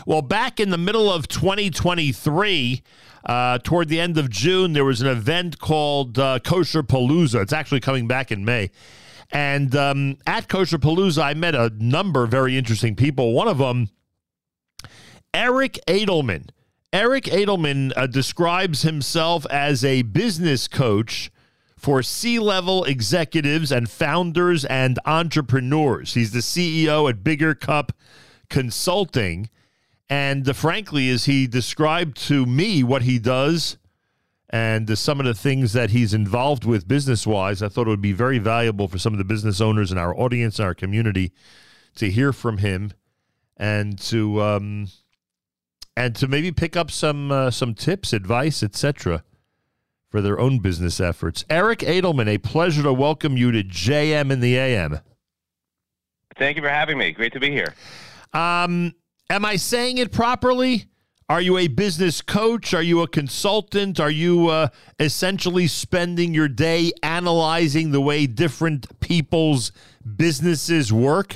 Well, back in the middle of 2023, toward the end of June, there was an event called Kosher Palooza. It's actually coming back in May. And at Kosher Palooza, I met a number of very interesting people. One of them, Eric Edelman. Eric Edelman describes himself as a business coach for C-level executives and founders and entrepreneurs. He's the CEO at Bigger Cup Consulting. And frankly, as he described to me what he does and some of the things that he's involved with business-wise, I thought it would be very valuable for some of the business owners in our audience and our community to hear from him and to maybe pick up some tips, advice, etc., for their own business efforts. Eric Edelman, a pleasure to welcome you to JM in the AM. Thank you for having me. Great to be here. Am I saying it properly? Are you a business coach? Are you a consultant? Are you essentially spending your day analyzing the way different people's businesses work?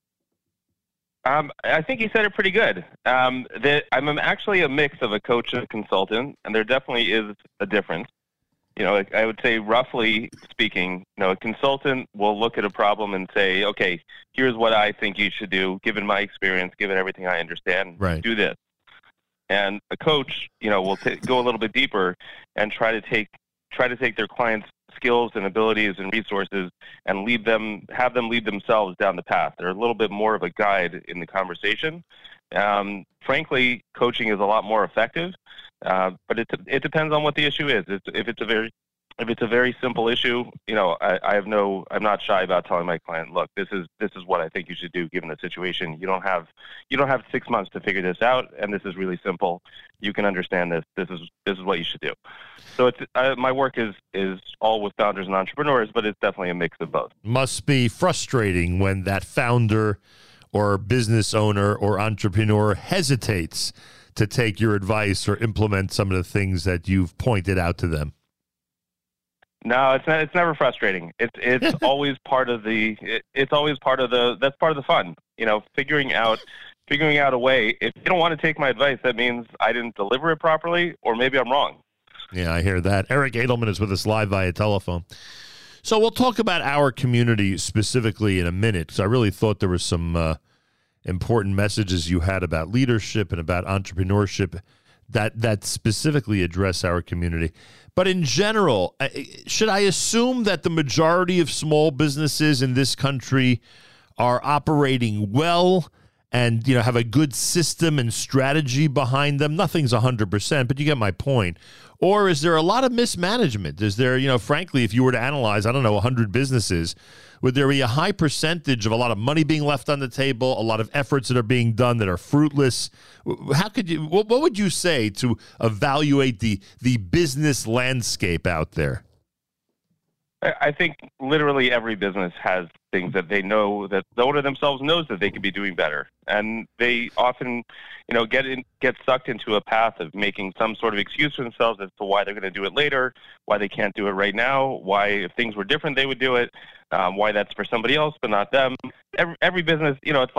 I think you said it pretty good. I'm actually a mix of a coach and a consultant, and there definitely is a difference. You know, I would say, roughly speaking, a consultant will look at a problem and say, okay, here's what I think you should do, given my experience, given everything I understand, right. Do this. And a coach, will go a little bit deeper and try to take their clients' skills and abilities and resources and have them lead themselves down the path. They're a little bit more of a guide in the conversation. Frankly, coaching is a lot more effective. But it depends on what the issue is. If it's a very simple issue, I'm not shy about telling my client, look, this is what I think you should do given the situation. You don't have 6 months to figure this out, and this is really simple. You can understand this. This is what you should do. So my work is all with founders and entrepreneurs, but it's definitely a mix of both. Must be frustrating when that founder or business owner or entrepreneur hesitates to take your advice or implement some of the things that you've pointed out to them. No, it's never frustrating. It's always part of that's part of the fun. Figuring out a way. If you don't want to take my advice, that means I didn't deliver it properly, or maybe I'm wrong. Yeah, I hear that. Eric Edelman is with us live via telephone. So we'll talk about our community specifically in a minute, because I really thought there was some important messages you had about leadership and about entrepreneurship that specifically address our community. But in general, should I assume that the majority of small businesses in this country are operating well and have a good system and strategy behind them? Nothing's 100%, but you get my point. Or is there a lot of mismanagement? Is there, frankly, if you were to analyze, 100 businesses, would there be a high percentage of a lot of money being left on the table, a lot of efforts that are being done that are fruitless? What would you say to evaluate the business landscape out there? I think literally every business has things that they know that the owner themselves knows that they could be doing better. And they often, get sucked into a path of making some sort of excuse for themselves as to why they're going to do it later, why they can't do it right now, why if things were different they would do it, why that's for somebody else but not them. Every business, it's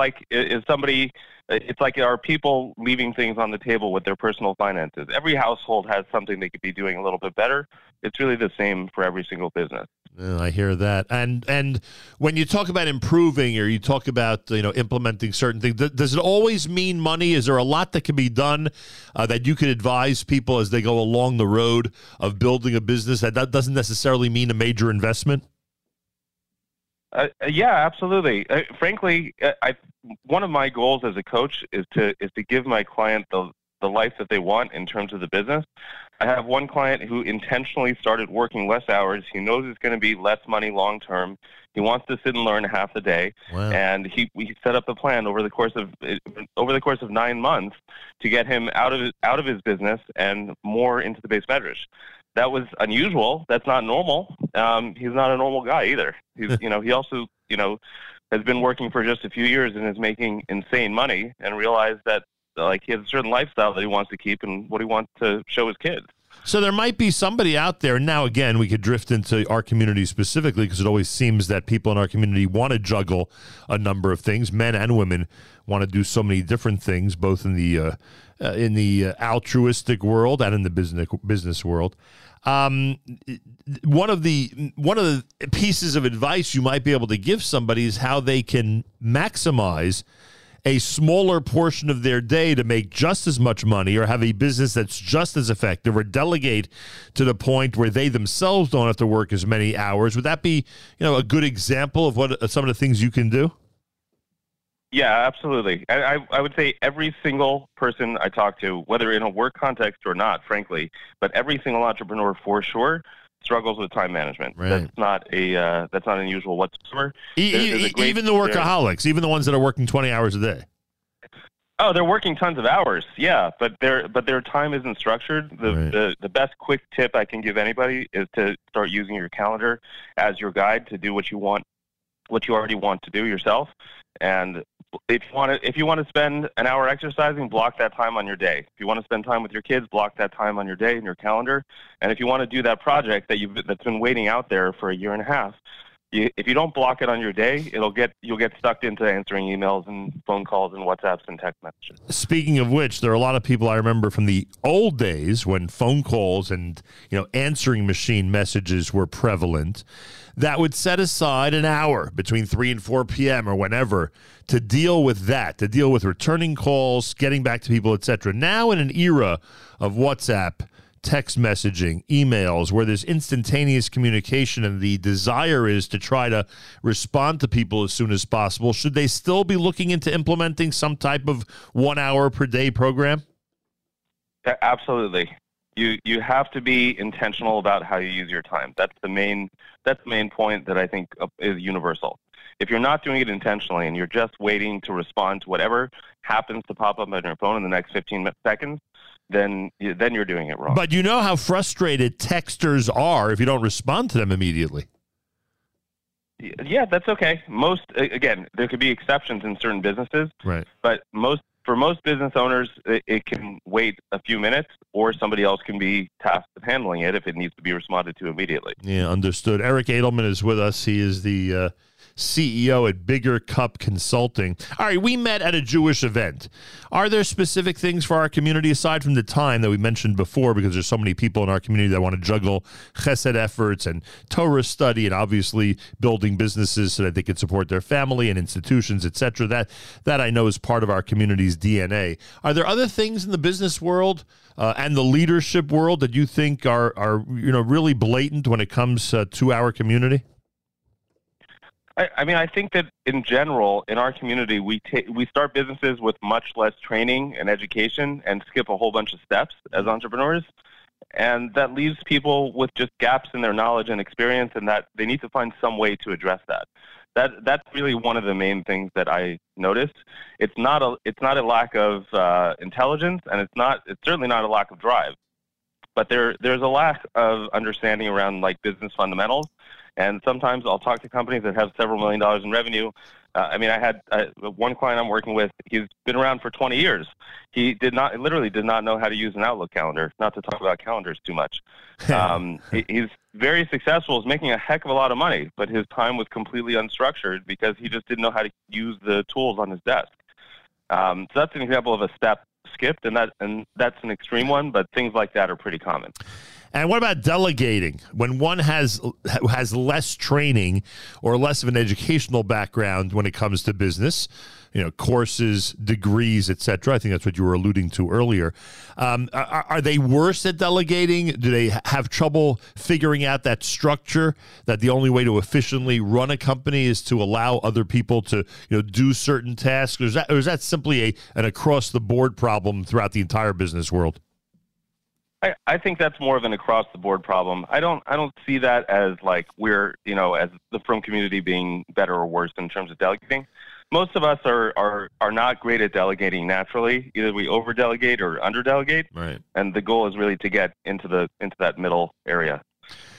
like are people leaving things on the table with their personal finances. Every household has something they could be doing a little bit better. It's really the same for every single business. I hear that. And when you talk about improving or you talk about implementing certain things, does it always mean money? Is there a lot that can be done that you could advise people as they go along the road of building a business that doesn't necessarily mean a major investment? Yeah, absolutely. Frankly, one of my goals as a coach is to give my client the life that they want in terms of the business. I have one client who intentionally started working less hours. He knows it's going to be less money long term. He wants to sit and learn half the day. Wow. And we set up a plan over the course of 9 months to get him out of his business and more into the base medrash. That was unusual. That's not normal. He's not a normal guy either. He's he also has been working for just a few years and is making insane money, and realized that he has a certain lifestyle that he wants to keep and what he wants to show his kids. So there might be somebody out there. Now, again, we could drift into our community specifically because it always seems that people in our community want to juggle a number of things. Men and women want to do so many different things, both in the altruistic world and in the business world. One of the pieces of advice you might be able to give somebody is how they can maximize a smaller portion of their day to make just as much money or have a business that's just as effective, or delegate to the point where they themselves don't have to work as many hours. Would that be, a good example of what some of the things you can do? Yeah, absolutely. I would say every single person I talk to, whether in a work context or not, frankly, but every single entrepreneur for sure struggles with time management. Right. That's not unusual whatsoever. Even the workaholics, even the ones that are working 20 hours a day. Oh, they're working tons of hours. Yeah, but their time isn't structured. The best quick tip I can give anybody is to start using your calendar as your guide to do what you already want to do yourself. And if you want to spend an hour exercising, block that time on your day. If you want to spend time with your kids, block that time on your day in your calendar. And if you want to do that project that's been waiting out there for a year and a half, if you don't block it on your day, you'll get sucked into answering emails and phone calls and WhatsApps and text messages. Speaking of which, there are a lot of people I remember from the old days when phone calls and answering machine messages were prevalent, that would set aside an hour between 3 and 4 p.m. or whenever to deal with that, to deal with returning calls, getting back to people, etc. Now in an era of WhatsApp, text messaging, emails, where there's instantaneous communication and the desire is to try to respond to people as soon as possible, should they still be looking into implementing some type of 1 hour per day program? Absolutely. You have to be intentional about how you use your time. That's the main point that I think is universal. If you're not doing it intentionally and you're just waiting to respond to whatever happens to pop up on your phone in the next 15 seconds, then you're doing it wrong. But you know how frustrated texters are if you don't respond to them immediately. Yeah, that's okay. Again, there could be exceptions in certain businesses, right? But for most business owners, it can wait a few minutes, or somebody else can be tasked with handling it if it needs to be responded to immediately. Yeah, understood. Eric Edelman is with us. He is the CEO at Bigger Cup Consulting. All right, we met at a Jewish event. Are there specific things for our community aside from the time that we mentioned before, because there's so many people in our community that want to juggle chesed efforts and Torah study and obviously building businesses so that they can support their family and institutions, etc. That I know is part of our community's DNA. Are there other things in the business world and the leadership world that you think are really blatant when it comes to our community? I think that in general, in our community, we start businesses with much less training and education and skip a whole bunch of steps as entrepreneurs. And that leaves people with just gaps in their knowledge and experience, and that they need to find some way to address that. That's really one of the main things that I noticed. It's not a lack of intelligence, and it's certainly not a lack of drive. But there's a lack of understanding around business fundamentals. And sometimes I'll talk to companies that have several $1 million in revenue. I had one client I'm working with. He's been around for 20 years. He literally did not know how to use an Outlook calendar, not to talk about calendars too much. He's very successful, is making a heck of a lot of money, but his time was completely unstructured because he just didn't know how to use the tools on his desk. So that's an example of a step skipped, and that's an extreme one, but things like that are pretty common. And what about delegating? When one has less training or less of an educational background when it comes to business, courses, degrees, etc. I think that's what you were alluding to earlier. Are they worse at delegating? Do they have trouble figuring out that structure, that the only way to efficiently run a company is to allow other people to do certain tasks? Or is that simply an across-the-board problem throughout the entire business world? I think that's more of an across-the-board problem. I don't see that as we're as the Frum community being better or worse in terms of delegating. Most of us are not great at delegating naturally. Either we over-delegate or under-delegate, right? And the goal is really to get into that middle area.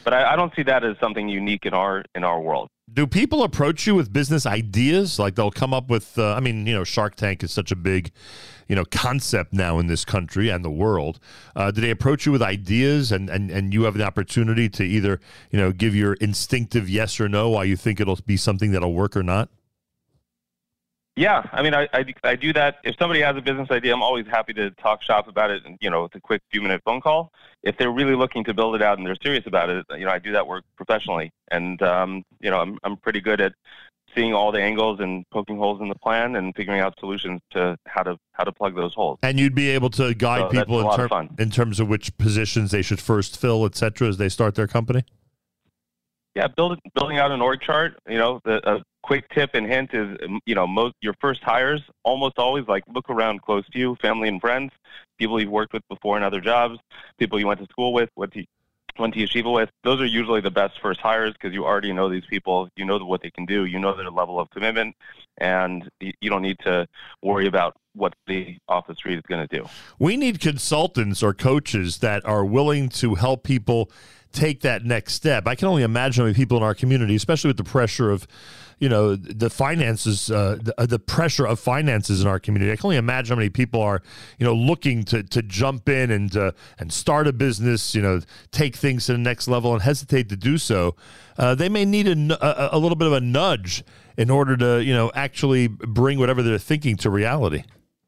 But I don't see that as something unique in our world. Do people approach you with business ideas? Like they'll come up with, Shark Tank is such a big, concept now in this country and the world. Do they approach you with ideas and you have the opportunity to either, give your instinctive yes or no why you think it'll be something that'll work or not? Yeah, I mean, I do that. If somebody has a business idea, I'm always happy to talk shop about it, with a quick few-minute phone call. If they're really looking to build it out and they're serious about it, I do that work professionally. And, I'm pretty good at seeing all the angles and poking holes in the plan and figuring out solutions to how to plug those holes. And you'd be able to guide people in terms of which positions they should first fill, et cetera, as they start their company? Yeah, building out an org chart, a quick tip and hint is, your first hires almost always look around close to you, family and friends, people you've worked with before in other jobs, people you went to school with, went to yeshiva with. Those are usually the best first hires because you already know these people, you know what they can do, you know their level of commitment, and you don't need to worry about what the off the street is going to do. We need consultants or coaches that are willing to help people take that next step. I can only imagine how many people in our community, especially with the pressure of, the finances, the pressure of finances in our community. I can only imagine how many people are, looking to jump in and start a business, take things to the next level and hesitate to do so. They may need a little bit of a nudge in order to, actually bring whatever they're thinking to reality.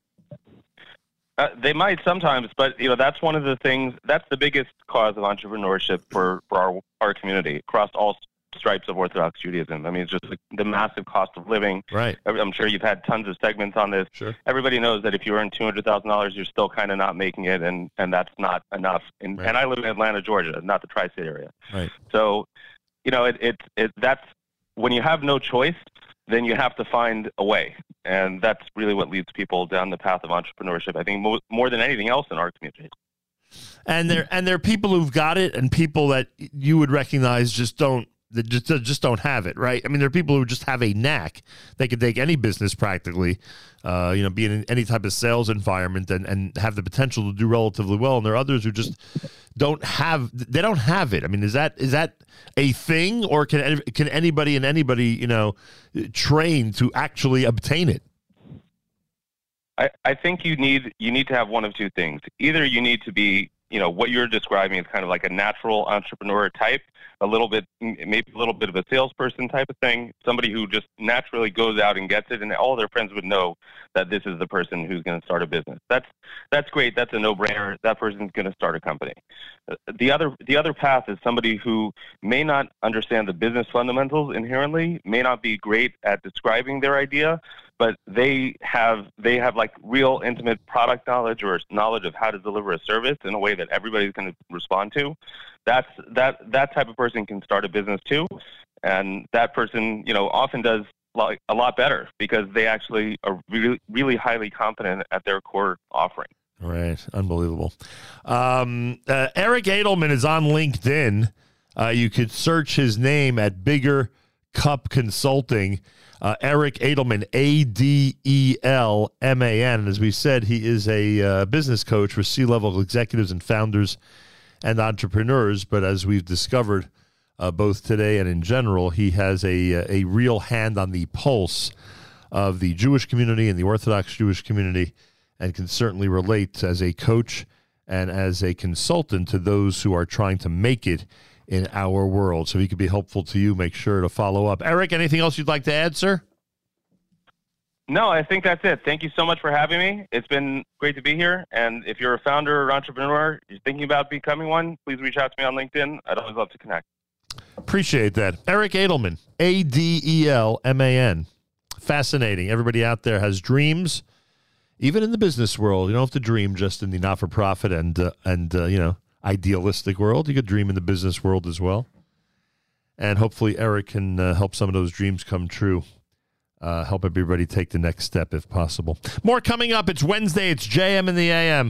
They might sometimes, but that's one of the things. That's the biggest cause of entrepreneurship for our community across all stripes of Orthodox Judaism. I mean, it's just the massive cost of living. Right. I'm sure you've had tons of segments on this. Sure. Everybody knows that if you earn $200,000, you're still kind of not making it, and that's not enough. And I live in Atlanta, Georgia, not the tri-state area. Right. So, that's when you have no choice, then you have to find a way. And that's really what leads people down the path of entrepreneurship, I think, more than anything else in our community. And there are people who've got it and people that you would recognize just don't have it, right? I mean, there are people who just have a knack. They could take any be in any type of sales environment and have the potential to do relatively well. And there are others who just don't have it. I mean, is that a thing, or can anybody train to actually obtain it? I think you need to have one of two things. Either you need to be, what you're describing is kind of like a natural entrepreneur type, maybe a little bit of a salesperson type of thing, somebody who just naturally goes out and gets it, and all their friends would know that this is the person who's going to start a business. That's great. That's a no-brainer. That person's going to start a company. The other path is somebody who may not understand the business fundamentals inherently, may not be great at describing their idea, but they have like real intimate product knowledge or knowledge of how to deliver a service in a way that everybody's going to respond to. That type of person can start a business too, and that person often does like a lot better because they actually are really, really highly competent at their core offering. Right, unbelievable. Eric Edelman is on LinkedIn. You could search his name at Bigger Cup Consulting. Eric Edelman, Adelman. As we said, he is a business coach for C-level executives and founders and entrepreneurs. But as we've discovered, both today and in general, he has a real hand on the pulse of the Jewish community and the Orthodox Jewish community, and can certainly relate as a coach and as a consultant to those who are trying to make it in our world. So if he could be helpful to you, make sure to follow up. Eric, anything else you'd like to add, sir? No, I think that's it. Thank you so much for having me. It's been great to be here. And if you're a founder or entrepreneur, you're thinking about becoming one, please reach out to me on LinkedIn. I'd always love to connect. Appreciate that. Eric Edelman, Adelman. Fascinating. Everybody out there has dreams, even in the business world. You don't have to dream just in the not-for-profit and idealistic world. You could dream in the business world as well. And hopefully Eric can help some of those dreams come true. Help everybody take the next step if possible. More coming up. It's Wednesday. It's JM in the AM.